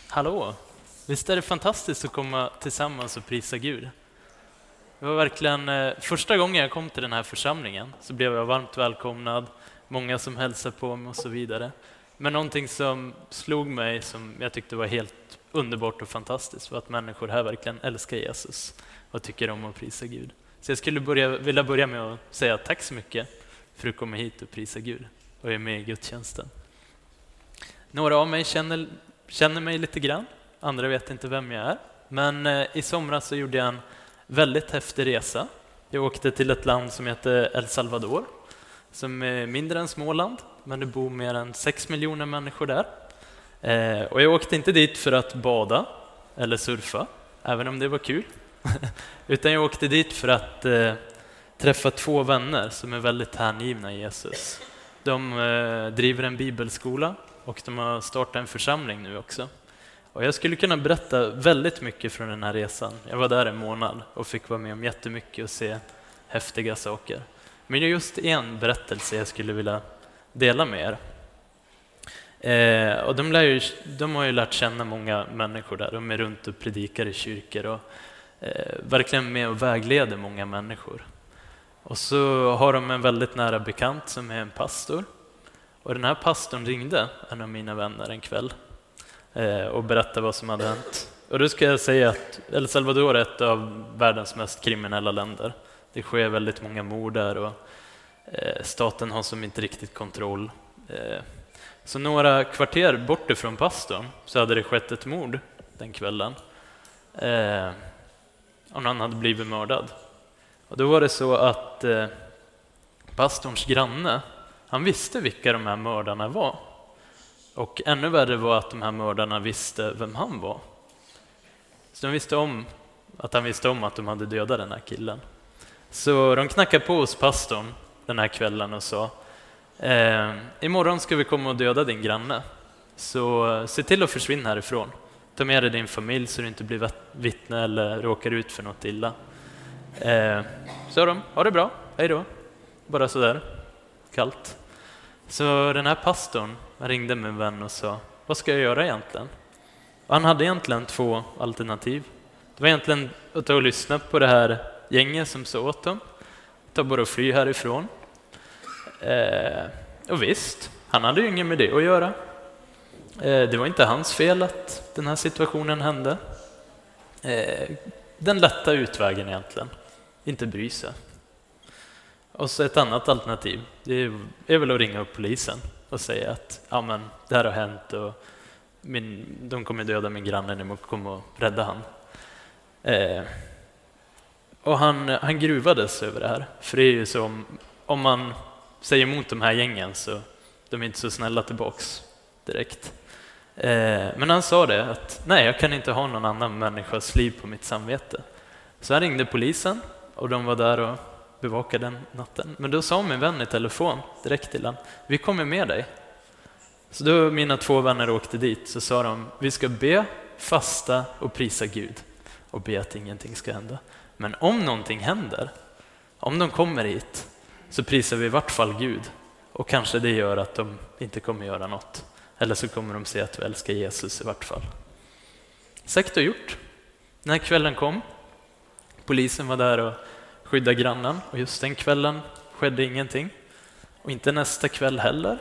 Hallå! Visst är det fantastiskt att komma tillsammans och prisa Gud? Det var verkligen första gången jag kom till den här församlingen så blev jag varmt välkomnad, många som hälsade på mig och så vidare. Men någonting som slog mig, som jag tyckte var helt underbart och fantastiskt, var att människor här verkligen älskar Jesus och tycker om att prisa Gud. Så jag skulle vilja börja med att säga tack så mycket för att komma hit och prisa Gud och är med i gudstjänsten. Några av mig känner mig lite grann, andra vet inte vem jag är. Men i somras så gjorde jag en väldigt häftig resa. Jag åkte till ett land som heter El Salvador, som är mindre än Småland, men det bor mer än 6 miljoner människor där. Och jag åkte inte dit för att bada eller surfa, även om det var kul. Utan jag åkte dit för att träffa 2 vänner som är väldigt hängivna i Jesus. De driver en bibelskola och de har startat en församling nu också. Och jag skulle kunna berätta väldigt mycket från den här resan. Jag var där en månad och fick vara med om jättemycket och se häftiga saker. Men det är just en berättelse jag skulle vilja dela med er. Och de har ju lärt känna många människor där. De är runt och predikar i kyrkor och verkligen med och vägleder många människor. Och så har de en väldigt nära bekant som är en pastor. Och den här pastorn ringde en av mina vänner en kväll och berättade vad som hade hänt. Och då ska jag säga att El Salvador är ett av världens mest kriminella länder. Det sker väldigt många mord där och staten har som inte riktigt kontroll. Så några kvarter bort ifrån pastorn så hade det skett ett mord den kvällen. Och någon hade blivit mördad. Och då var det så att pastorns granne, han visste vilka de här mördarna var. Och ännu värre var att de här mördarna visste vem han var. Så de visste om att han visste om att de hade dödat den här killen. Så de knackade på hos pastorn den här kvällen och sa: imorgon ska vi komma och döda din granne. Så se till att försvinna härifrån. Ta med dig din familj så du inte blir vittne eller råkar ut för något illa. Så de, ha det bra, hej då. Bara så där, kallt. Så den här pastorn ringde min vän och sa: vad ska jag göra egentligen? Och han hade egentligen 2 alternativ. Det var egentligen att ta och lyssna på det här gänget som sa åt dem. Ta bara och fly härifrån. Och visst, han hade ju ingen med det att göra. Det var inte hans fel att den här situationen hände. Den lätta utvägen egentligen. Inte bry sig. Och så ett annat alternativ, det är väl att ringa upp polisen och säga att ja, men det här har hänt och de kommer döda min granne, ni måste komma och rädda han. Och han gruvades över det här. För det är ju så, om man säger emot de här gängen så de är inte så snälla tillbaks direkt. Men han sa det att nej, jag kan inte ha någon annan människas liv på mitt samvete. Så han ringde polisen och de var där och bevakade den natten. Men då sa min vän i telefon direkt till honom: vi kommer med dig. Så då mina 2 vänner åkte dit, så sa de: vi ska be, fasta och prisa Gud och be att ingenting ska hända. Men om någonting händer, om de kommer hit, så prisar vi i vart fall Gud. Och kanske det gör att de inte kommer göra något. Eller så kommer de se att vi älskar Jesus i vart fall. Sagt och gjort. Den här kvällen kom. Polisen var där och skyddade grannen. Och just den kvällen skedde ingenting. Och inte nästa kväll heller.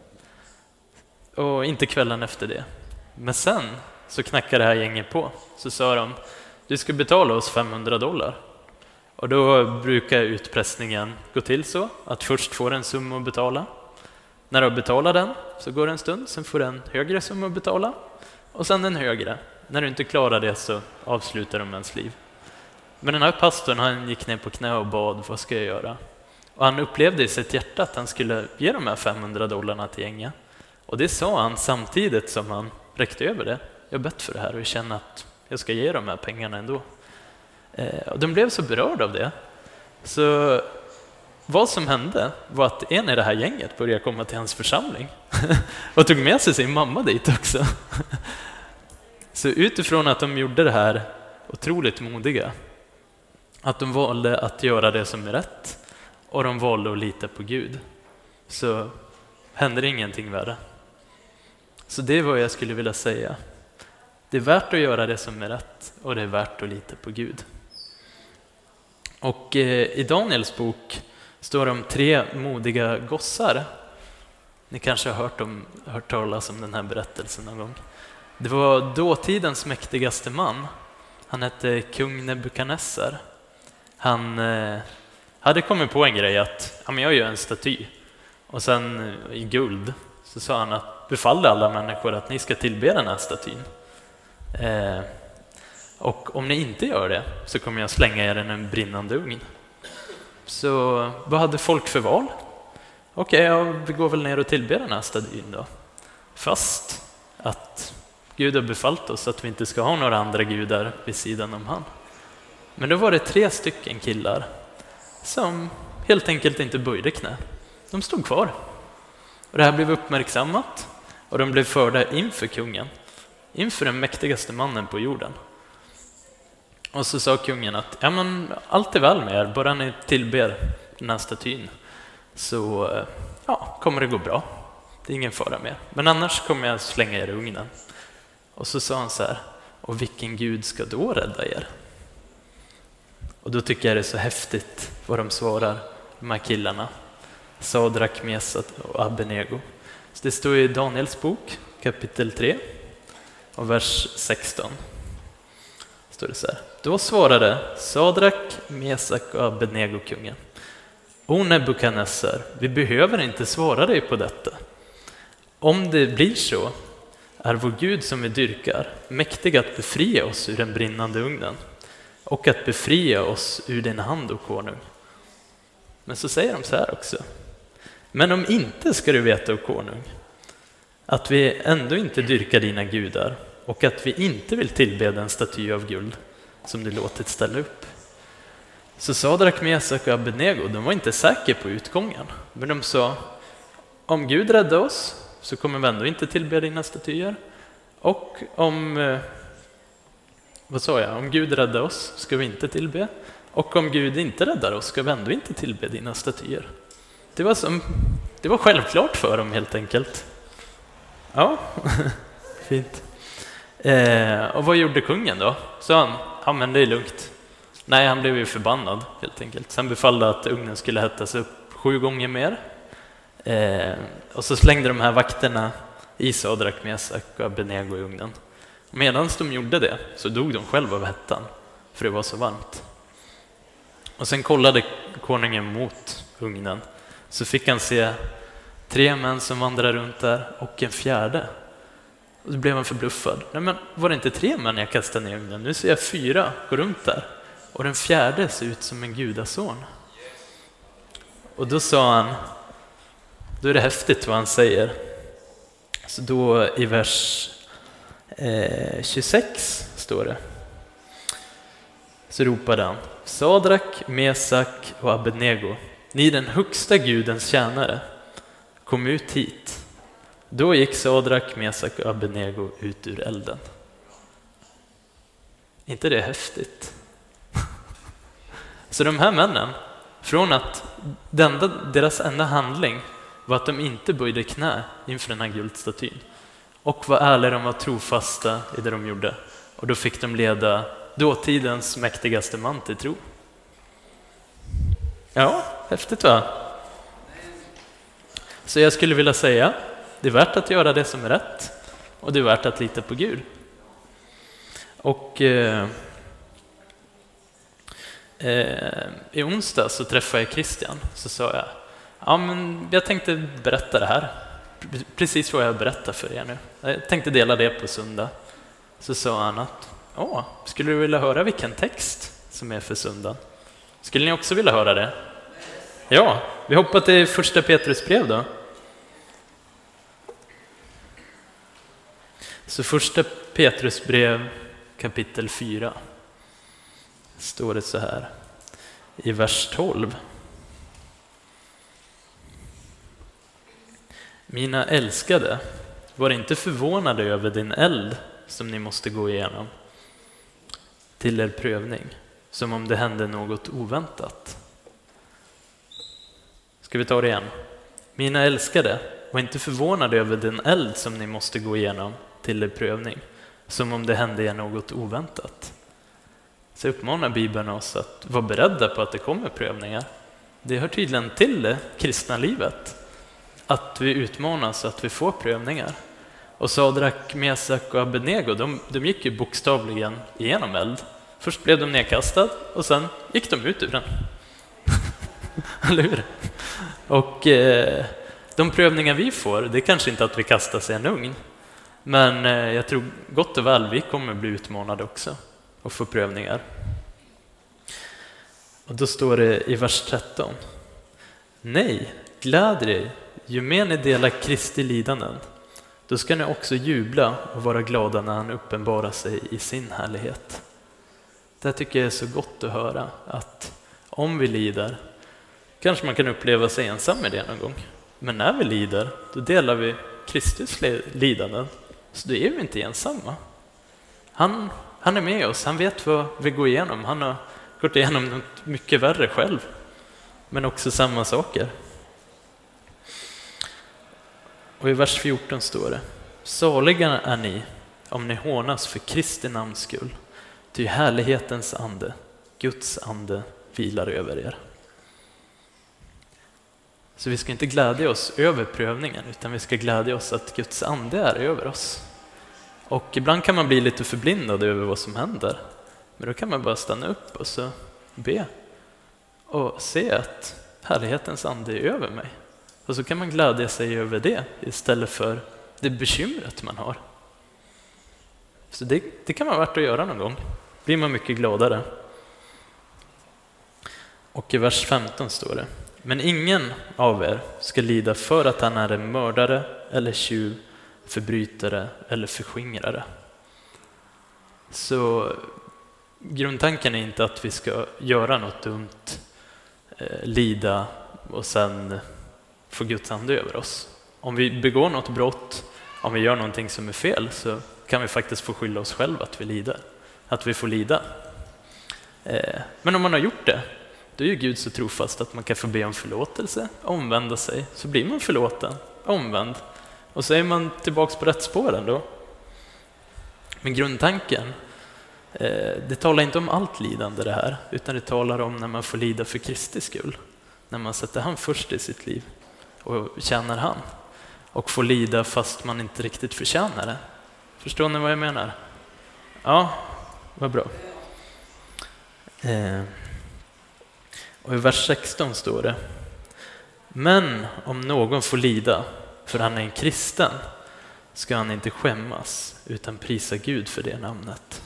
Och inte kvällen efter det. Men sen så knackade det här gänget på. Så sa de: du ska betala oss $500. Och då brukar utpressningen gå till så att först får en summa att betala. När du betalar den så går det en stund, sen får du en högre summa att betala och sen en högre. När du inte klarar det så avslutar de ens liv. Men den här pastorn, han gick ner på knä och bad: vad ska jag göra? Och han upplevde i sitt hjärta att han skulle ge de här $500 till gänget. Och det sa han samtidigt som han räckte över det. Jag har bett för det här och känner att jag ska ge de här pengarna ändå. Och de blev så berörda av det. Så vad som hände var att en i det här gänget började komma till hans församling och tog med sig sin mamma dit också. Så utifrån att de gjorde det här otroligt modiga, att de valde att göra det som är rätt och de valde att lita på Gud, så händer ingenting värre. Så det är vad jag skulle vilja säga. Det är värt att göra det som är rätt och det är värt att lita på Gud. Och i Daniels bok står det om 3 modiga gossar. Ni kanske har hört talas om den här berättelsen någon gång. Det var dåtidens mäktigaste man. Han hette kung Nebukadnessar. Han hade kommit på en grej att jag gör en staty. Och sen i guld så sa han att befallde alla människor att ni ska tillbe den här statyn. Och om ni inte gör det så kommer jag slänga er i en brinnande ugn. Så vad hade folk för val? Okej, vi går väl ner och tillber den här statyn då. Fast att Gud har befallt oss att vi inte ska ha några andra gudar vid sidan om han. Men då var det 3 stycken killar som helt enkelt inte böjde knä. De stod kvar. Och det här blev uppmärksammat och de blev förda inför kungen. Inför den mäktigaste mannen på jorden. Och så sa kungen att allt är väl med er, bara ni tillber den här statyn så kommer det gå bra. Det är ingen fara mer. Men annars kommer jag slänga er i ugnen. Och så sa han så här: och vilken Gud ska då rädda er? Och då tycker jag det är så häftigt vad de svarar, de här killarna. Sadrak, Mesak och Abednego. Så det står i Daniels bok, kapitel 3 och vers 16. Står det så här: då svarade Sadrak, Mesak och Abednego kungen: o Nebukadnessar, vi behöver inte svara dig på detta. Om det blir så är vår Gud som vi dyrkar mäktig att befria oss ur den brinnande ugnen och att befria oss ur din hand, o konung. Men så säger de så här också: men om inte ska du veta, o konung, att vi ändå inte dyrkar dina gudar och att vi inte vill tillbe den staty av guld som du låtit ställa upp. Så Sadrak, Mesak och Abednego, de var inte säkra på utgången. Men de sa: om Gud räddar oss så kommer vi ändå inte tillbe dina statyer. Och om Gud räddar oss ska vi inte tillbe. Och om Gud inte räddar oss ska vi ändå inte tillbe dina statyer. Det var självklart för dem helt enkelt. Ja, fint. Och vad gjorde kungen då? Så han, men det är lugnt. Nej, han blev ju förbannad helt enkelt. Sen befallde att ugnen skulle hettas upp 7 gånger mer. Och så slängde de här vakterna i Sadrak, Mesak och Abednego i ugnen. Medan de gjorde det så dog de själva av hettan, för det var så varmt. Och sen kollade konungen mot ugnen, så fick han se 3 män som vandrade runt där och en fjärde. Och då blev han förbluffad. Nej, men var det inte 3 män jag kastade ner i ugnen? Nu ser jag 4 gå runt där. Och den fjärde ser ut som en gudason. Och då sa han, då är det häftigt vad han säger. Så då i vers 26 står det. Så ropade han: Sadrak, Mesak och Abednego, ni den högsta gudens tjänare, kom ut hit. Då gick Sadrak, Mesak och Abednego ut ur elden. Inte det häftigt? Så de här männen, från att deras enda handling var att de inte böjde knä inför den här guldstatyn och var ärliga, de var trofasta i det de gjorde, och då fick de leda dåtidens mäktigaste man till tro. Ja, häftigt va? Så jag skulle vilja säga, det är värt att göra det som är rätt, och det är värt att lita på Gud. Och i onsdag så träffade jag Christian, så sa jag: ja, men jag tänkte berätta det här, precis vad jag berättar för er nu. Jag tänkte dela det på söndag. Så sa han att: skulle du vilja höra vilken text som är för söndag? Skulle ni också vilja höra det? Ja, vi hoppar till första Petrus brev då. Så första Petrus brev kapitel 4 står det så här i vers 12. Mina älskade, var inte förvånade över din eld som ni måste gå igenom till er prövning, som om det hände något oväntat. Ska vi ta det igen? Mina älskade, var inte förvånade över den eld som ni måste gå igenom till er prövning, som om det hände er något oväntat. Så uppmanar Bibeln oss att vara beredda på att det kommer prövningar. Det hör tydligen till det kristna livet. Att vi utmanas, att vi får prövningar. Och Sadrak, Mesak och Abednego, de gick ju bokstavligen igenom eld. Först blev de nedkastade och sen gick de ut ur den. Eller hur? Och de prövningar vi får, det är kanske inte att vi kastas i en ugn. Men jag tror gott och väl vi kommer bli utmanade också och få prövningar. Och då står det i vers 13. Nej, gläd er, ju mer ni delar Kristi lidanden, då ska ni också jubla och vara glada när han uppenbarar sig i sin härlighet. Det här tycker jag är så gott att höra, att om vi lider, kanske man kan uppleva sig ensam med det någon gång. Men när vi lider, då delar vi Kristus lidanden. Så då är vi inte ensamma. Han är med oss, han vet vad vi går igenom. Han har gått igenom något mycket värre själv. Men också samma saker. Och i vers 14 står det: saliga är ni om ni hånas för Kristi namns skull. Ty härlighetens ande, Guds ande, vilar över er. Så vi ska inte glädja oss över prövningen, utan vi ska glädja oss att Guds ande är över oss. Och ibland kan man bli lite förblindad över vad som händer. Men då kan man bara stanna upp och så be. Och se att härlighetens ande är över mig. Och så kan man glädja sig över det istället för det bekymret man har. Så det kan vara värt att göra någon gång. Blir man mycket gladare. Och i vers 15 står det: men ingen av er ska lida för att han är en mördare eller tjuv, förbrytare eller förskingrare. Så grundtanken är inte att vi ska göra något dumt, lida och sen få Guds ande över oss. Om vi begår något brott, om vi gör någonting som är fel, så kan vi faktiskt få skylla oss själva att vi lider. Att vi får lida. Men om man har gjort det, då är ju Gud så trofast att man kan få be om förlåtelse, omvända sig, så blir man förlåten, omvänd. Och så är man tillbaka på rätt spår ändå. Men grundtanken, det talar inte om allt lidande det här, utan det talar om när man får lida för Kristi skull. När man sätter han först i sitt liv och tjänar han. Och får lida fast man inte riktigt förtjänar det. Förstår ni vad jag menar? Ja, vad bra. Och i vers 16 står det: men om någon får lida för han är en kristen, ska han inte skämmas utan prisa Gud för det namnet.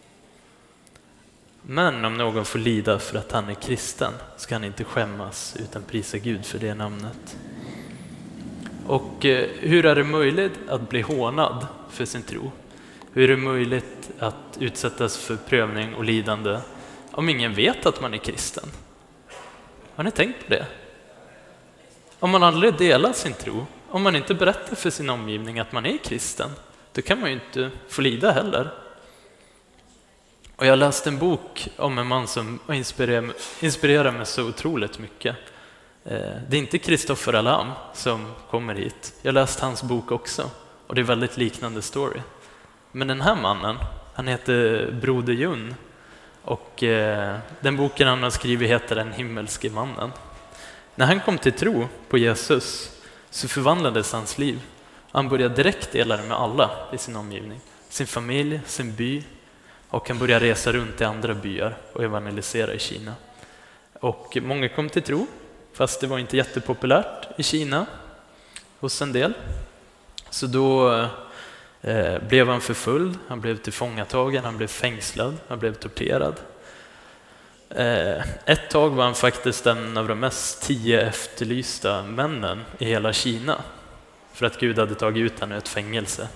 Men om någon får lida för att han är kristen, ska han inte skämmas utan prisa Gud för det namnet. Och hur är det möjligt att bli hånad för sin tro? Hur är det möjligt att utsättas för prövning och lidande om ingen vet att man är kristen? Har ni tänkt på det? Om man aldrig delar sin tro, om man inte berättar för sin omgivning att man är kristen, då kan man ju inte få lida heller. Och jag läste en bok om en man som inspirerar mig så otroligt mycket. Det är inte Kristoffer Alam som kommer hit. Jag läste hans bok också, och det är väldigt liknande story. Men den här mannen, han heter Broder Jun, och den boken han har skrivit heter Den himmelske mannen. När han kom till tro på Jesus så förvandlades hans liv. Han började direkt dela det med alla i sin omgivning. Sin familj, sin by. Och han började resa runt i andra byar och evangelisera i Kina. Och många kom till tro, fast det var inte jättepopulärt i Kina hos en del. Så då blev han förföljd, han blev tillfångatagen, han blev fängslad, han blev torterad. Ett tag var han faktiskt en av de mest 10 efterlysta männen i hela Kina. För att Gud hade tagit ut honom ur ett fängelse.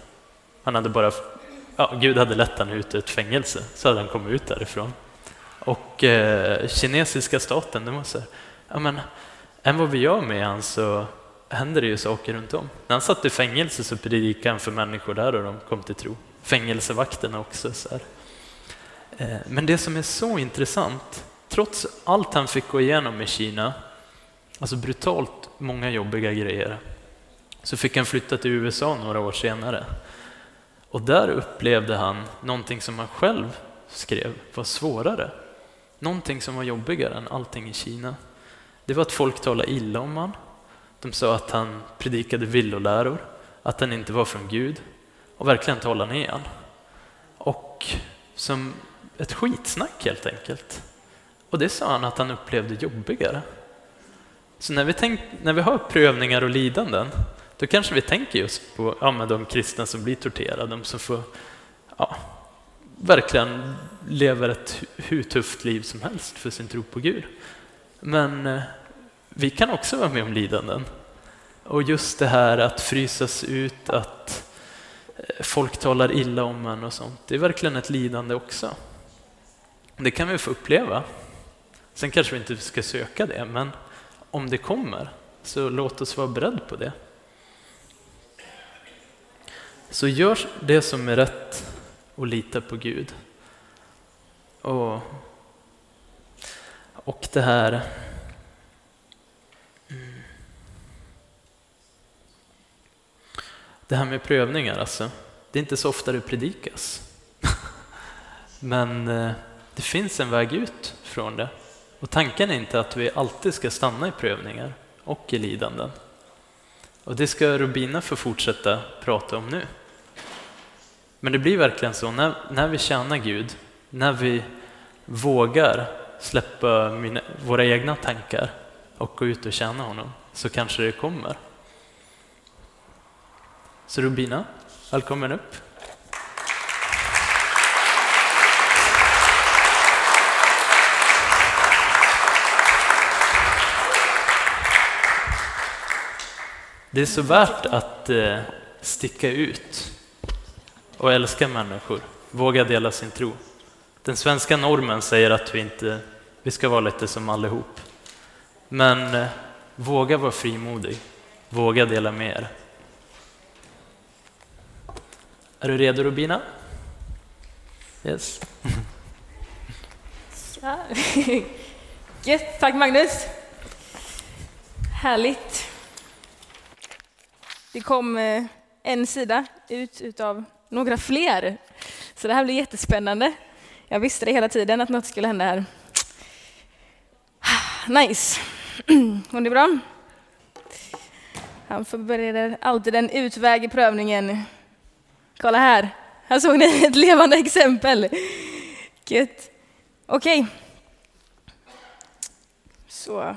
Gud hade lett honom ut ur ett fängelse, så hade han kommit ut därifrån. Och kinesiska staten, det var så här, än vad vi gör med han så händer det ju saker runt om. När han satt i fängelse så predikade han för människor där och de kom till tro. Fängelsevakterna också. Så här. Men det som är så intressant, trots allt han fick gå igenom i Kina, alltså brutalt många jobbiga grejer, så fick han flytta till USA några år senare. Och där upplevde han någonting som han själv skrev var svårare. Någonting som var jobbigare än allting i Kina. Det var att folk talade illa om han. De sa att han predikade villoläror, att han inte var från Gud och verkligen talade ner han. Och som ett skitsnack helt enkelt. Och det sa han att han upplevde jobbigare. Så när vi har prövningar och lidanden, då kanske vi tänker just på med de kristna som blir torterade, de som får verkligen lever ett hur tufft liv som helst för sin tro på Gud. Men vi kan också vara med om lidanden. Och just det här att frysas ut, att folk talar illa om en och sånt, det är verkligen ett lidande också. Det kan vi få uppleva. Sen kanske vi inte ska söka det, men om det kommer så låt oss vara beredda på det. Så gör det som är rätt och lita på Gud. Och det här med prövningar, alltså, det är inte så ofta det predikas. Men det finns en väg ut från det. Och tanken är inte att vi alltid ska stanna i prövningar och i lidanden. Och det ska Rubina få fortsätta prata om nu. Men det blir verkligen så när vi tjänar Gud, när vi vågar släppa våra egna tankar och gå ut och tjäna honom, så kanske det kommer. Så Rubina, välkommen upp. Det är så värt att sticka ut och älska människor, våga dela sin tro. Den svenska normen säger att vi ska vara lite som allihop. Men våga vara frimodig, våga dela med er. Är du redo, Rubina? Yes. Ja. Gött, tack Magnus. Härligt. Det kom en sida utav några fler. Så det här blir jättespännande. Jag visste det hela tiden att något skulle hända här. Nice. Och det är bra. Han förbereder alltid en utväg i prövningen. Kolla här. Här såg ni ett levande exempel. Gött. Okej. Så.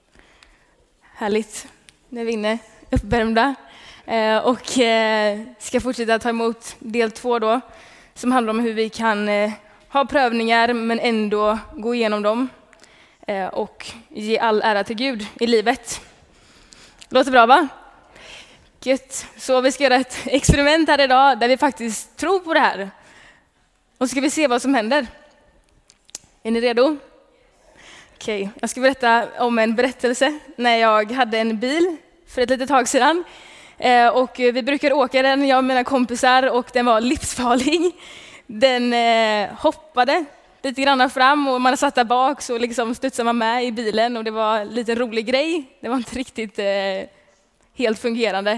Härligt. Nu är vi inne uppvärmda. Och ska fortsätta ta emot del 2 då. Som handlar om hur vi kan ha prövningar men ändå gå igenom dem. Och ge all ära till Gud i livet. Låter bra, va? Gött. Så vi ska göra ett experiment här idag där vi faktiskt tror på det här. Och så ska vi se vad som händer. Är ni redo? Okej, jag ska berätta om en berättelse när jag hade en bil för ett litet tag sedan. Och vi brukar åka den, jag och mina kompisar, och den var livsfarlig. Den hoppade lite grann fram och man satt där bak, så liksom studsade man med i bilen och det var en liten rolig grej. Det var inte riktigt helt fungerande.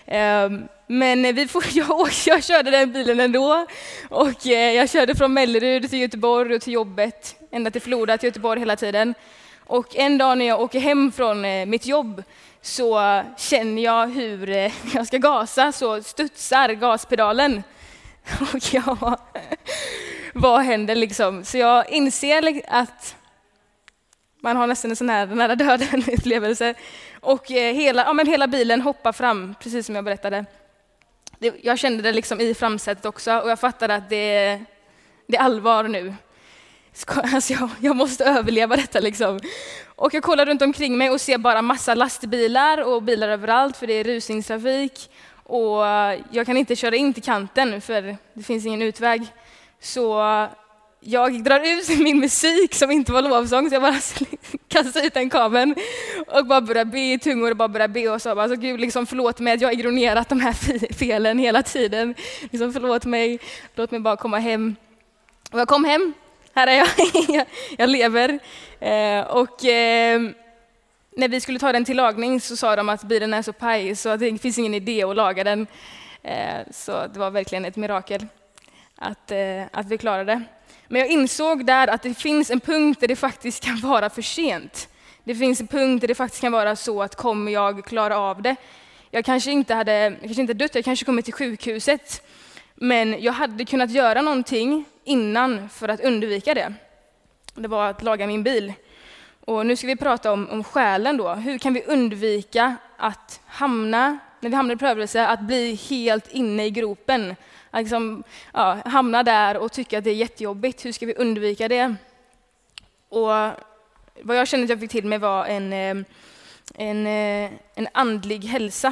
Men jag körde den bilen ändå, och jag körde från Mellerud till Göteborg och till jobbet, ända till Floda till Göteborg hela tiden. Och en dag när jag åker hem från mitt jobb så känner jag hur jag ska gasa, så studsar gaspedalen. Och vad händer liksom? Så jag inser att man har nästan en sån här nära döden upplevelse. Och hela bilen hoppar fram, precis som jag berättade. Jag kände det liksom i framsätet också, och jag fattade att det är allvar nu. Alltså jag måste överleva detta liksom. Och jag kollar runt omkring mig och ser bara massa lastbilar och bilar överallt, för det är rusningstrafik. Och jag kan inte köra in till kanten för det finns ingen utväg. Så jag drar ut min musik som inte var lovsång, så jag bara kastar ut den kabeln och bara börjar be i tungor och bara börjar be och så bara, alltså, Gud, liksom, förlåt mig att jag har ignorerat de här felen hela tiden. Liksom, förlåt mig, låt mig bara komma hem. Och jag kom hem, här är jag, jag lever. När vi skulle ta den till lagning så sa de att bilen är så paj så att det finns ingen idé att laga den. Så det var verkligen ett mirakel att vi klarade. Men jag insåg där att det finns en punkt där det faktiskt kan vara för sent. Det finns en punkt där det faktiskt kan vara så att kommer jag klara av det? Jag kanske inte dött, jag kanske kommit till sjukhuset. Men jag hade kunnat göra någonting innan för att undvika det. Det var att laga min bil. Och nu ska vi prata om själen då. Hur kan vi undvika att när vi hamnar i prövelse, att bli helt inne i gropen? Att liksom, hamna där och tycka att det är jättejobbigt. Hur ska vi undvika det? Och vad jag kände att jag fick till mig var en andlig hälsa.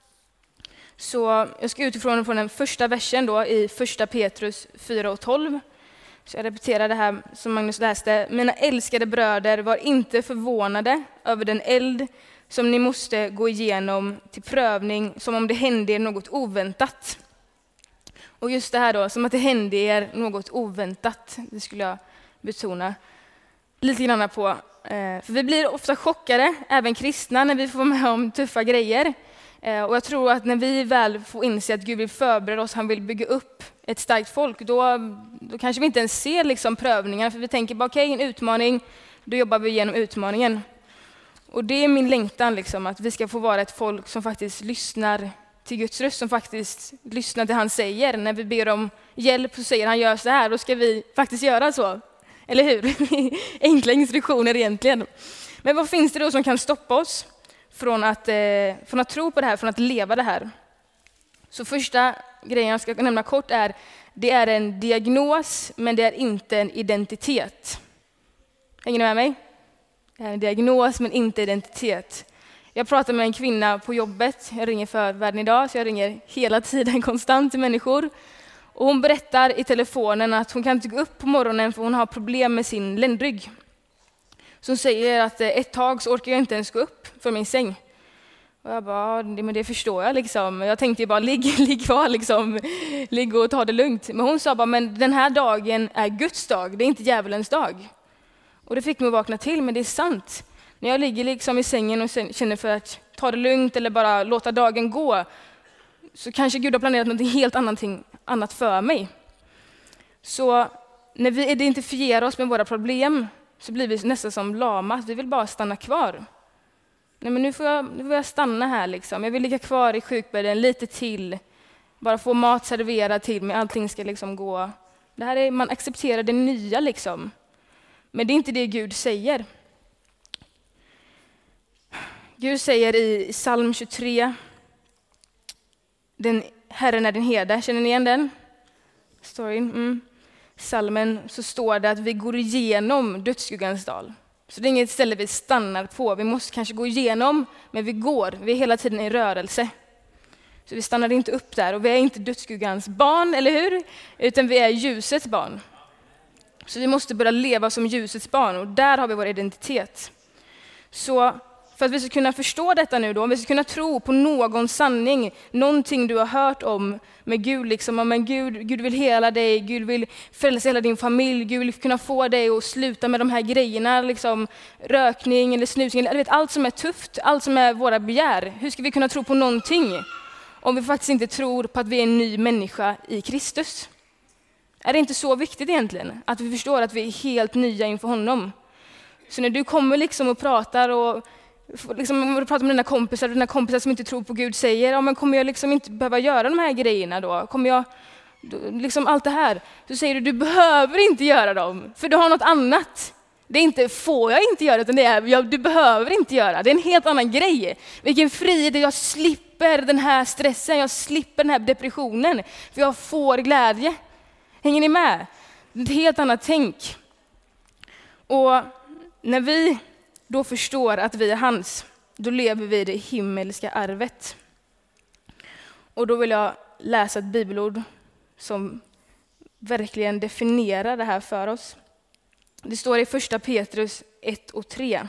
Så jag ska utifrån den första versen då i första Petrus 4:12. Så jag repeterar det här som Magnus läste. Mina älskade bröder, var inte förvånade över den eld som ni måste gå igenom till prövning, som om det hände er något oväntat. Och just det här då, som att det hände er något oväntat, det skulle jag betona lite grann på. För vi blir ofta chockade, även kristna, när vi får med om tuffa grejer. Och jag tror att när vi väl får inse att Gud vill förbereda oss, han vill bygga upp ett starkt folk, då kanske vi inte ens ser liksom prövningarna, för vi tänker bara okej, en utmaning, då jobbar vi igenom utmaningen. Och det är min längtan liksom, att vi ska få vara ett folk som faktiskt lyssnar till Guds röst, som faktiskt lyssnar till han säger. När vi ber om hjälp så säger han gör så här, då ska vi faktiskt göra så. Eller hur? Enkla instruktioner egentligen. Men vad finns det då som kan stoppa oss från att tro på det här, från att leva det här? Så första grejen jag ska nämna kort är, det är en diagnos, men det är inte en identitet. Hänger ni med mig? Det är en diagnos, men inte identitet. Jag pratar med en kvinna på jobbet, jag ringer för Världen idag, så jag ringer hela tiden konstant till människor. Och hon berättar i telefonen att hon kan inte gå upp på morgonen för hon har problem med sin ländrygg. Så hon säger att ett tag så orkar jag inte ens gå upp för min säng. Och jag bara, men det förstår jag liksom. Jag tänkte ju bara, ligg kvar liksom. Ligg och ta det lugnt. Men hon sa bara, men den här dagen är Guds dag, det är inte djävulens dag. Och det fick mig att vakna till, men det är sant. När jag ligger liksom i sängen och känner för att ta det lugnt eller bara låta dagen gå, så kanske Gud har planerat något helt annat för mig. Så när vi identifierar oss med våra problem så blir vi nästan som lama. Vi vill bara stanna kvar. Nej, men nu får jag stanna här liksom. Jag vill ligga kvar i sjukbädden lite till. Bara få mat serverad till mig. Allting ska liksom gå. Man accepterar det nya liksom. Men det är inte det Gud säger. Gud säger i psalm 23. Herren är din herde. Känner ni igen den storyn? Psalmen, så står det att vi går igenom dödsskuggans dal. Så det är inget ställe vi stannar på. Vi måste kanske gå igenom, men vi är hela tiden i rörelse. Så vi stannar inte upp där, och vi är inte dödsskuggans barn, eller hur? Utan vi är ljusets barn. Så vi måste börja leva som ljusets barn, och där har vi vår identitet. Så för att vi ska kunna förstå detta nu då, om vi ska kunna tro på någon sanning, någonting du har hört om med Gud, liksom, men Gud vill hela dig, Gud vill frälsa hela din familj, Gud vill kunna få dig att sluta med de här grejerna, liksom, rökning eller snusning, eller allt som är tufft, allt som är våra begär. Hur ska vi kunna tro på någonting om vi faktiskt inte tror på att vi är en ny människa i Kristus? Är det inte så viktigt egentligen, att vi förstår att vi är helt nya inför honom? Så när du kommer liksom och pratar och liksom, du pratar med dina kompisar som inte tror på Gud, säger, men kommer jag liksom inte behöva göra de här grejerna då? Kommer jag, liksom allt det här. Så säger du behöver inte göra dem, för du har något annat. Det är inte får jag inte göra, utan det är du behöver inte göra. Det är en helt annan grej. Vilken frihet, jag slipper den här stressen, jag slipper den här depressionen, för jag får glädje. Hänger ni med? Det är ett helt annat tänk. Och när vi då förstår att vi är hans, då lever vi det himmelska arvet. Och då vill jag läsa ett bibelord som verkligen definierar det här för oss. Det står i första Petrus 1:3.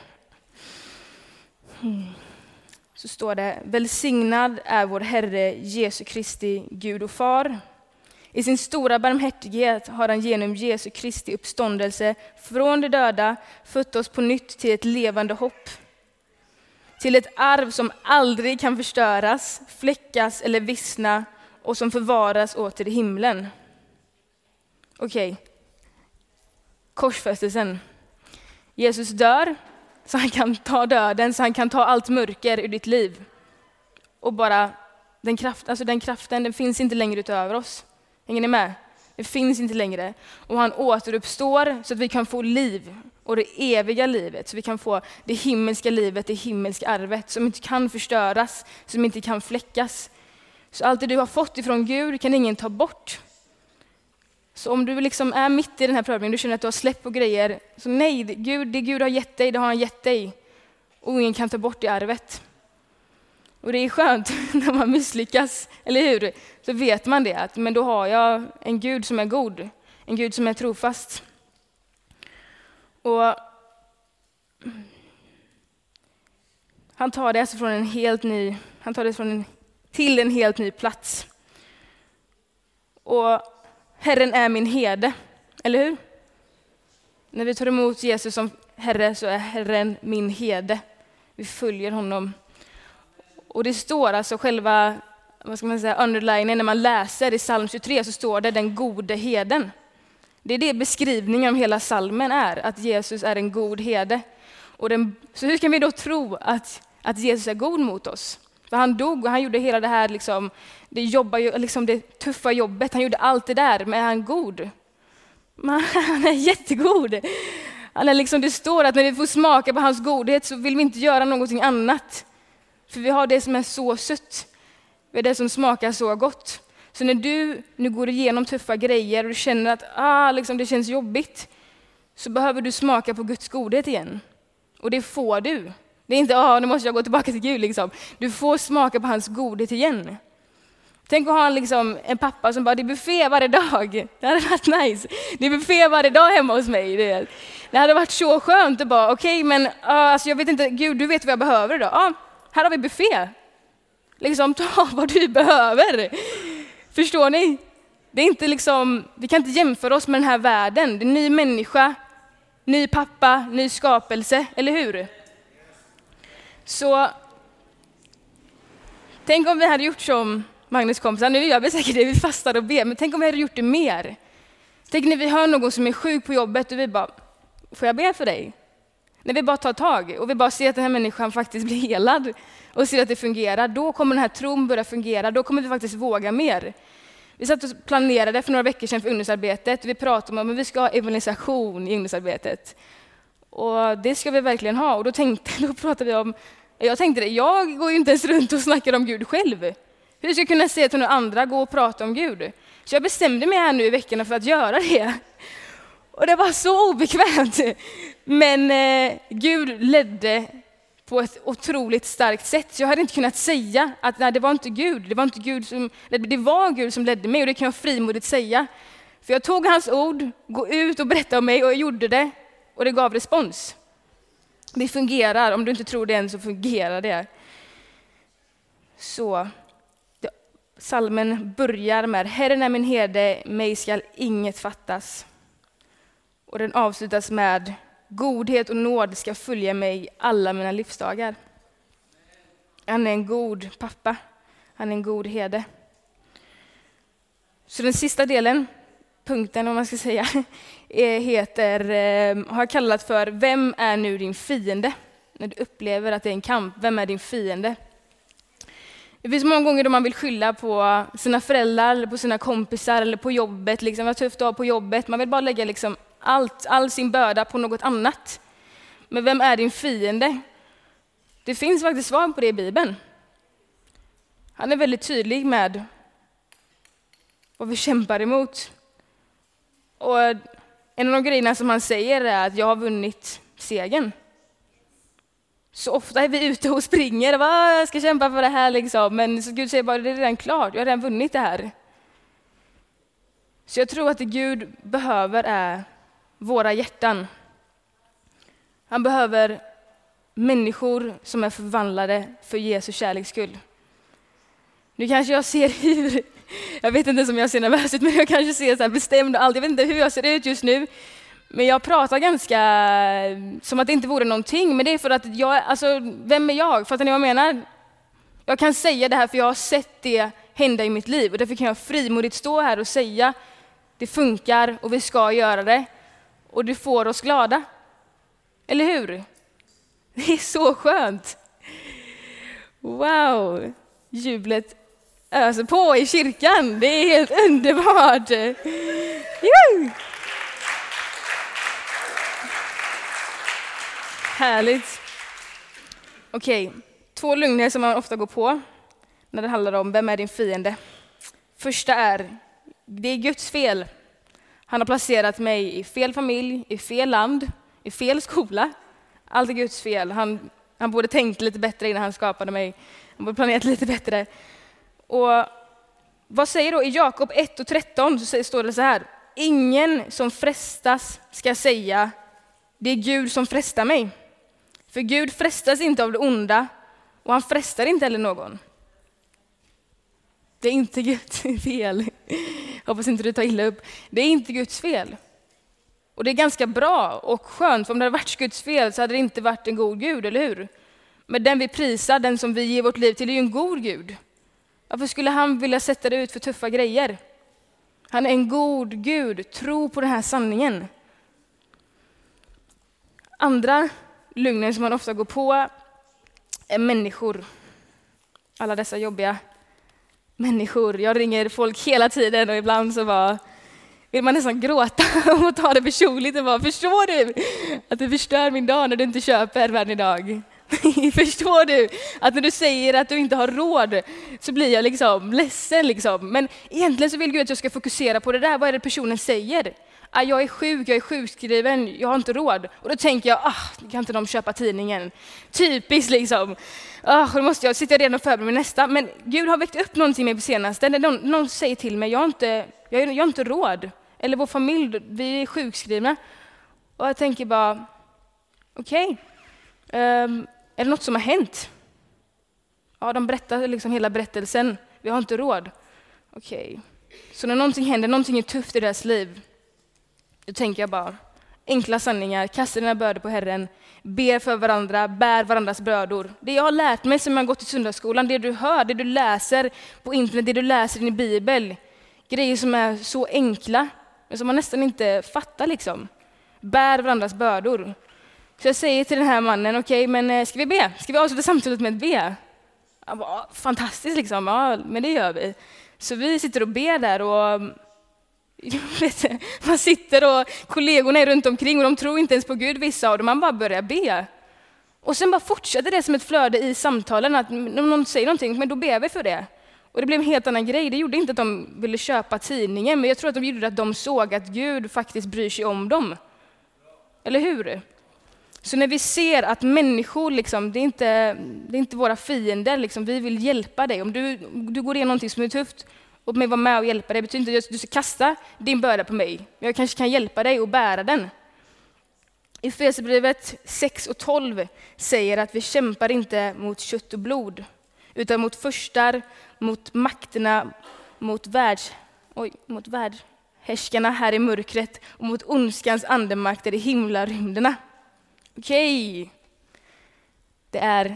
Så står det: välsignad är vår Herre Jesu Kristi Gud och Far. I sin stora barmhärtighet har han genom Jesu Kristi uppståndelse från de döda fött oss på nytt till ett levande hopp. Till ett arv som aldrig kan förstöras, fläckas eller vissna, och som förvaras åter i himlen. Okej. Korsfästelsen. Jesus dör så han kan ta döden, så han kan ta allt mörker ur ditt liv. Och bara den kraften, den finns inte längre utöver oss. Hänger ni med? Det finns inte längre. Och han återuppstår så att vi kan få liv. Och det eviga livet. Så vi kan få det himmelska livet, det himmelska arvet. Som inte kan förstöras, som inte kan fläckas. Så allt det du har fått ifrån Gud kan ingen ta bort. Så om du liksom är mitt i den här prövningen, du känner att du har släppt på grejer. Så nej, det Gud har gett dig, det har han gett dig. Och ingen kan ta bort det arvet. Och det är skönt när man misslyckas, eller hur? Så vet man det, att men då har jag en Gud som är god. En Gud som är trofast. Och han tar det alltså från en helt ny, han tar det till en helt ny plats. Och Herren är min herde, eller hur? När vi tar emot Jesus som Herre så är Herren min herde. Vi följer honom. Och det står alltså själva, vad ska man säga, underlinen när man läser i psalm 23 så står det den gode heden. Det är det beskrivningen av hela psalmen är, att Jesus är en god herde. Så hur kan vi då tro att Jesus är god mot oss? För han dog och han gjorde hela det här det tuffa jobbet. Han gjorde allt det där, men är han god? Han är jättegod. Han är det står att när vi får smaka på hans godhet så vill vi inte göra någonting annat. För vi har det som är så sött. Vi har det som smakar så gott. Så när du nu går igenom tuffa grejer och du känner att det känns jobbigt, så behöver du smaka på Guds godhet igen. Och det får du. Det är inte, nu måste jag gå tillbaka till Gud. Du får smaka på hans godhet igen. Tänk att ha en pappa som bara, det är buffé varje dag. Det hade varit nice. Det är buffé varje dag hemma hos mig. Det hade varit så skönt att bara, jag vet inte, Gud, du vet vad jag behöver idag. Här har vi buffé. Ta vad du behöver. Förstår ni? Det är inte vi kan inte jämföra oss med den här världen. Det är en ny människa, ny pappa, ny skapelse, eller hur? Så tänk om vi hade gjort som Magnus kompisar. Nu gör vi säkert det, vi fastar och ber. Men tänk om vi hade gjort det mer. Tänk när vi hör någon som är sjuk på jobbet och vi bara, får jag be för dig? När vi bara tar tag och vi bara ser att den här människan faktiskt blir helad och ser att det fungerar, då kommer den här tron börja fungera. Då kommer vi faktiskt våga mer. Vi satt och planerade för några veckor sedan för ungdomsarbetet. Vi pratade om att vi ska ha evangelisation i ungdomsarbetet. Och det ska vi verkligen ha. Och då pratade vi om, jag går ju inte ens runt och snackar om Gud själv. Hur ska jag kunna se till några andra gå och prata om Gud? Så jag bestämde mig här nu i veckorna för att göra det. Och det var så obekvämt. Men Gud ledde på ett otroligt starkt sätt. Så jag hade inte kunnat säga att nej, det var inte Gud. Det var Gud som ledde mig, och det kan jag frimodigt säga. För jag tog hans ord, gå ut och berätta om mig, och jag gjorde det. Och det gav respons. Det fungerar. Om du inte tror det än så fungerar det. Så psalmen börjar med Herren är min herde, mig skall inget fattas. Och den avslutas med godhet och nåd ska följa mig alla mina livsdagar. Han är en god pappa. Han är en god herde. Så den sista delen, punkten om man ska säga, har jag kallat för vem är nu din fiende? När du upplever att det är en kamp, vem är din fiende? Det finns många gånger då man vill skylla på sina föräldrar, eller på sina kompisar eller på jobbet. Vad tufft att ha på jobbet. Man vill bara lägga all sin börda på något annat. Men vem är din fiende? Det finns faktiskt svar på det i Bibeln. Han är väldigt tydlig med vad vi kämpar emot. Och en av de grejerna som han säger är att jag har vunnit segern. Så ofta är vi ute och springer. Jag ska kämpa för det här. Men så Gud säger bara, det är redan klart. Jag har redan vunnit det här. Så jag tror att det Gud behöver är våra hjärtan. Han behöver människor som är förvandlade för Jesu kärleks skull. Nu kanske jag ser jag vet inte om jag ser nervös ut, men jag kanske ser så här bestämd och allt. Jag vet inte hur jag ser ut just nu. Men jag pratar ganska som att det inte vore någonting. Men det är för att vem är jag? Fattar ni vad jag menar? Jag kan säga det här för jag har sett det hända i mitt liv. Och därför kan jag frimodigt stå här och säga det funkar och vi ska göra det. Och det får oss glada. Eller hur? Det är så skönt. Wow! Jublet öser på i kyrkan. Det är helt underbart. Juhu! Härligt. Okej, 2 lögner som man ofta går på när det handlar om vem är din fiende. Första är, det är Guds fel. Han har placerat mig i fel familj, i fel land, i fel skola. Allt är Guds fel. Han borde tänkt lite bättre innan han skapade mig. Han borde planerat lite bättre. Och vad säger då i Jakob 1:13 så står det så här. Ingen som frestas ska säga, det är Gud som frestar mig. För Gud frestas inte av det onda och han frestar inte heller någon. Det är inte Guds fel. Hoppas inte du tar illa upp. Det är inte Guds fel. Och det är ganska bra och skönt, för om det hade varit Guds fel så hade det inte varit en god Gud, eller hur? Men den vi prisar, den som vi ger vårt liv till, är ju en god Gud. Varför skulle han vilja sätta det ut för tuffa grejer? Han är en god Gud, tro på den här sanningen. Andra lögner som man ofta går på är människor. Alla dessa jobbiga människor. Jag ringer folk hela tiden och ibland så vill man nästan gråta och ta det personligt och bara, förstår du att du förstör min dag när du inte köper varje dag? Förstår du att när du säger att du inte har råd så blir jag liksom ledsen liksom. Men egentligen så vill Gud att jag ska fokusera på det där. Vad är det personen säger? Jag är sjuk, jag är sjukskriven, jag har inte råd. Och då tänker jag, kan inte de köpa tidningen? Typiskt liksom. Då måste jag sitta redan och förbereda mig nästa. Men Gud har väckt upp någonting med på senaste. När någon säger till mig, jag har inte råd. Eller vår familj, vi är sjukskrivna. Och jag tänker bara, okej. Är det något som har hänt? Ja, de berättar liksom hela berättelsen. Vi har inte råd. Okej. Så när någonting händer, någonting är tufft i deras liv. Då tänker jag bara, enkla sanningar, kasta dina bördor på Herren, ber för varandra, bär varandras bördor. Det jag har lärt mig som jag har gått i söndagsskolan, det du hör, det du läser på internet, det du läser i din bibel. Grejer som är så enkla, men som man nästan inte fattar liksom. Bär varandras bördor. Så jag säger till den här mannen, okej, men ska vi be? Ska vi avsluta samtalet med ett be? Jag bara, fantastiskt liksom, ja, men det gör vi. Så vi sitter och ber där och man sitter och kollegorna är runt omkring och de tror inte ens på Gud, vissa av dem. Man bara börjar be. Och sen bara fortsätter det som ett flöde i samtalen, att om någon säger någonting, men då ber vi för det. Och det blev en helt annan grej. Det gjorde inte att de ville köpa tidningen, men jag tror att de gjorde att de såg att Gud faktiskt bryr sig om dem. Eller hur? Så när vi ser att människor, liksom, det är inte våra fiender, liksom, vi vill hjälpa dig. Om du går igenom någonting som är tufft, och mig vara med och hjälpa dig. Det betyder inte att du ska kasta din börda på mig. Men jag kanske kan hjälpa dig att bära den. I Efesierbrevet 6:12 säger att vi kämpar inte mot kött och blod. Utan mot förstar, mot makterna, mot världshärskarna här i mörkret. Och mot ondskans andemakter i himlarymderna. Okej. Det är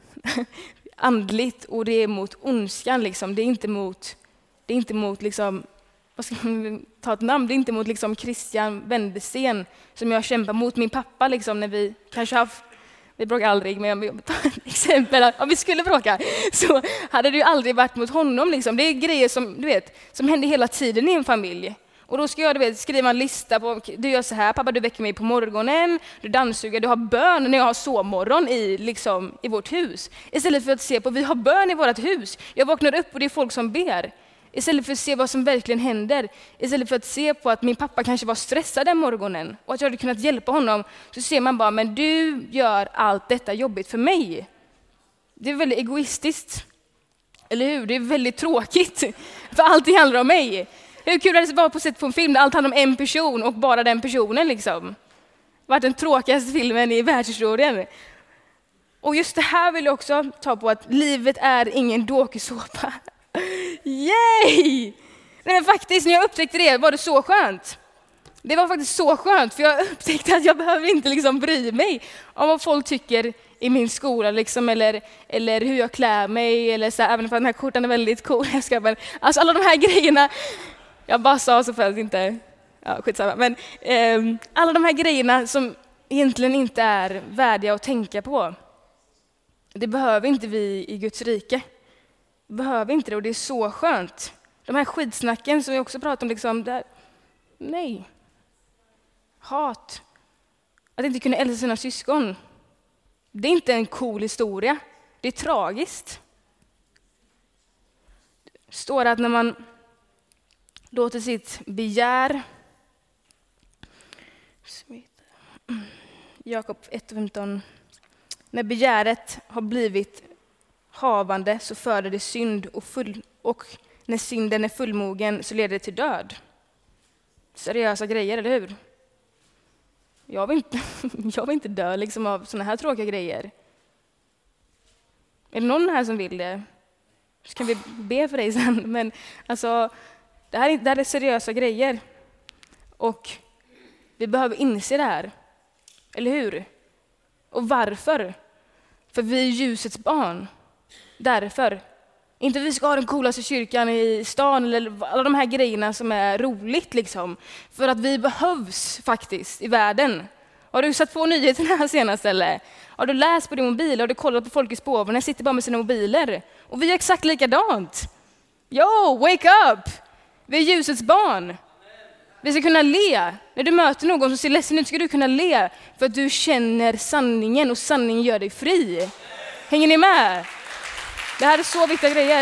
andligt och det är mot ondskan. Liksom. Det är inte mot liksom, vad ska man ta ett namn? Det är inte mot liksom Christian Wendersten som jag kämpar mot min pappa liksom, när vi kanske haft, vi bråkar aldrig, men jag tar ett exempel, om vi skulle bråka så hade det ju aldrig varit mot honom liksom. Det är grejer som du vet, som händer hela tiden i en familj. Och då ska jag skriva en lista på, du gör så här, pappa du väcker mig på morgonen, du dammsuger, du har bön när jag har sovmorgon i vårt hus. Istället för att se på, vi har bön i vårt hus. Jag vaknar upp och det är folk som ber. Istället för att se vad som verkligen händer. Istället för att se på att min pappa kanske var stressad den morgonen och att jag hade kunnat hjälpa honom. Så ser man bara, men du gör allt detta jobbigt för mig. Det är väldigt egoistiskt. Eller hur? Det är väldigt tråkigt. För allting handlar om mig. Hur kul är det bara på sett på en film där allt handlar om en person och bara den personen liksom. Det har varit den tråkigaste filmen i världshistorien. Och just det här vill jag också ta på, att livet är ingen dokusåpa. Yay! Nej, men faktiskt när jag upptäckte det var det så skönt. Det var faktiskt så skönt, för jag upptäckte att jag behöver inte liksom bry mig om vad folk tycker i min skola liksom, eller hur jag klär mig, eller så här, även om den här skjortan är väldigt cool. Alltså alla de här grejerna, jag bara sa så för att inte, ja skitsamma, men alla de här grejerna som egentligen inte är värdiga att tänka på. Det behöver inte vi i Guds rike. Vi behöver inte det, och det är så skönt. De här skitsnacken som vi också pratar om, liksom, där, nej. Hat. Att inte kunna älska sina syskon. Det är inte en cool historia. Det är tragiskt. Det står att när man låter sitt begär, Jakob 1:15, när begäret har blivit havande så föder det synd, och när synden är fullmogen så leder det till död. Seriösa grejer, eller hur? Jag vill inte dö liksom av såna här tråkiga grejer. Är det någon här som vill det? Så kan vi be för dig sen. Men alltså, det här är seriösa grejer. Och vi behöver inse det här. Eller hur? Och varför? För vi är ljusets barn. Därför. Inte vi ska ha den coolaste kyrkan i stan eller alla de här grejerna som är roligt liksom. För att vi behövs faktiskt i världen. Har du satt på nyheterna här senast eller? Har du läst på din mobil? Har du kollat på folk i spåren? Jag sitter bara med sina mobiler. Och vi är exakt likadant. Yo, wake up! Vi är ljusets barn. Vi ska kunna le. När du möter någon som ser ledsen ut ska du kunna le. För att du känner sanningen och sanningen gör dig fri. Hänger ni med? Det här är så viktiga grejer.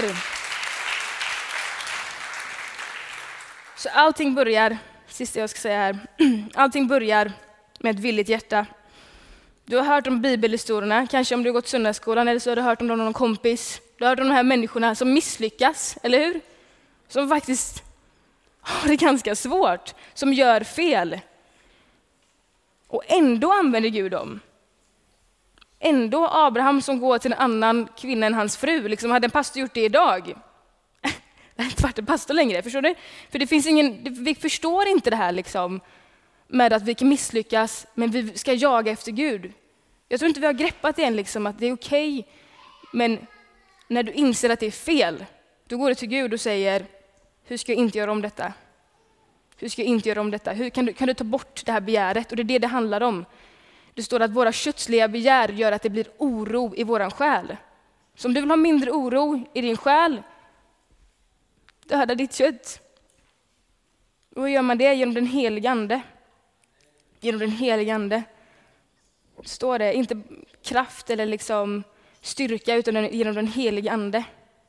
Så allting börjar, sista jag ska säga här, allting börjar med ett villigt hjärta. Du har hört om bibelhistorierna, kanske om du har gått söndagsskolan, eller så har du hört om någon kompis. Du har hört om de här människorna som misslyckas, eller hur? Som faktiskt har det ganska svårt, som gör fel. Och ändå använder Gud dem. Ändå Abraham som går till en annan kvinna än hans fru, liksom, hade en pastor gjort det idag? Det är inte varit en pastor längre, förstår du? För det finns vi förstår inte det här liksom, med att vi kan misslyckas, men vi ska jaga efter Gud. Jag tror inte vi har greppat det än, liksom, att det är okej. Men när du inser att det är fel, då går du till Gud och säger, hur ska jag inte göra om detta? Hur ska jag inte göra om detta? Hur kan du ta bort det här begäret? Och det är det handlar om. Det står att våra kötsliga begär gör att det blir oro i våran själ. Så om du vill ha mindre oro i din själ, döda ditt kött. Och hur gör man det? Genom den helige ande. Genom den helige ande. Står det, inte kraft eller liksom styrka, utan genom den helige ande.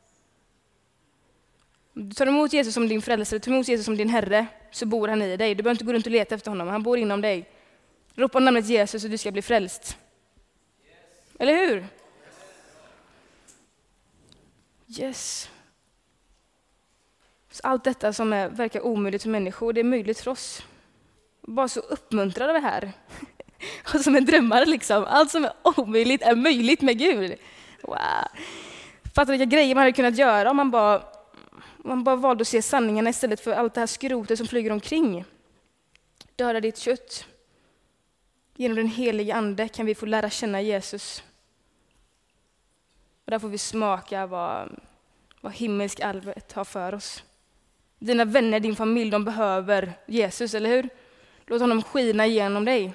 Du tar emot Jesus som din frälsare, tar emot Jesus som din herre, så bor han i dig. Du behöver inte gå runt och leta efter honom, han bor inom dig. Ropa namnet Jesus och du ska bli frälst. Eller hur? Yes. Så allt detta som verkar omöjligt för människor, det är möjligt för oss. Bara så uppmuntrade vi här. Och som en drömmare liksom. Allt som är omöjligt är möjligt med Gud. Wow. Fattar vilka grejer man hade kunnat göra om man bara valde att se sanningarna istället för allt det här skrotet som flyger omkring. Döda ditt kött. Genom den helige ande kan vi få lära känna Jesus. Och där får vi smaka vad himmelsk arvet har för oss. Dina vänner, din familj, de behöver Jesus, eller hur? Låt honom skina igenom dig.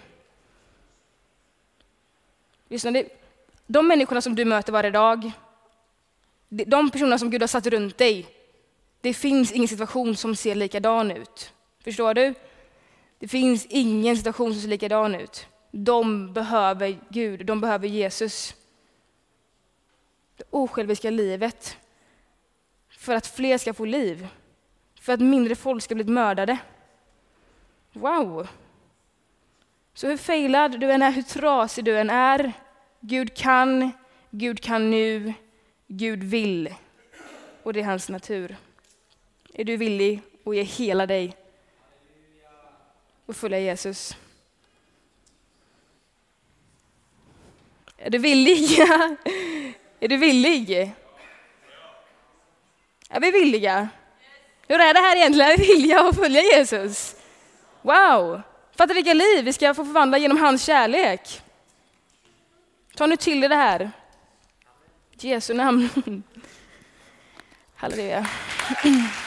Lyssna, de människorna som du möter varje dag, de personerna som Gud har satt runt dig, det finns ingen situation som ser likadan ut. Förstår du? Det finns ingen situation som ser likadan ut. De behöver Gud, de behöver Jesus. Det osjälviska livet. För att fler ska få liv. För att mindre folk ska bli mördade. Wow! Så hur failad du än är, hur trasig du än är, Gud kan nu, Gud vill. Och det är hans natur. Är du villig att ge hela dig och följa Jesus? Är du villig? Är du villig? Är vi villiga? Hur är det här egentligen? Är vi villiga att följa Jesus? Wow! Fattar vilka liv vi ska få förvandla genom hans kärlek. Ta nu till det här. I Jesu namn. Halleluja.